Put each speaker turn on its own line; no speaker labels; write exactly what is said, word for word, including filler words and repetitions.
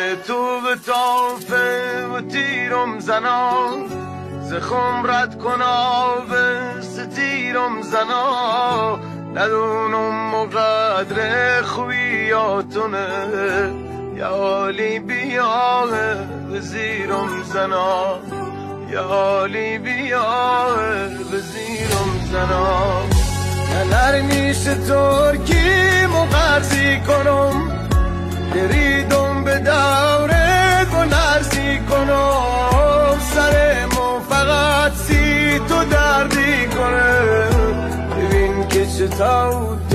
تو به تافه و تیرم زنان ز خمرت کنا به ستیرم زنا ندونم مقدر خویاتونه یا حالی بیا به زیرم زنا یا حالی بیا به زیرم زنا نلر میشه ترکی مقرزی کنم گریدم به دوره گلرزی کنم سرمو فقط سی تو دردی کنه ببین که چطور